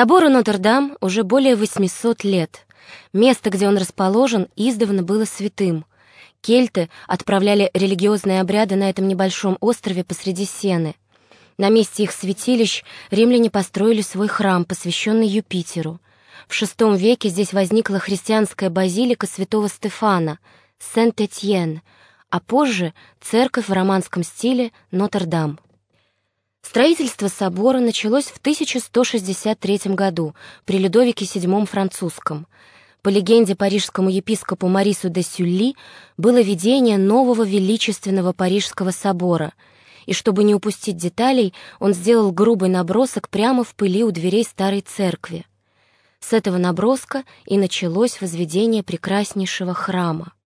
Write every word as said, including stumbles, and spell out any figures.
Собору Нотр-Дам уже более восьмисот лет. Место, где он расположен, издавна было святым. Кельты отправляли религиозные обряды на этом небольшом острове посреди Сены. На месте их святилищ римляне построили свой храм, посвященный Юпитеру. В шестом веке здесь возникла христианская базилика святого Стефана, Сент-Этьен, а позже церковь в романском стиле Нотр-Дам. Строительство собора началось в тысяча сто шестьдесят третьем году при Людовике седьмом Французском. По легенде, парижскому епископу Марису де Сюлли было видение нового величественного Парижского собора, и чтобы не упустить деталей, он сделал грубый набросок прямо в пыли у дверей старой церкви. С этого наброска и началось возведение прекраснейшего храма.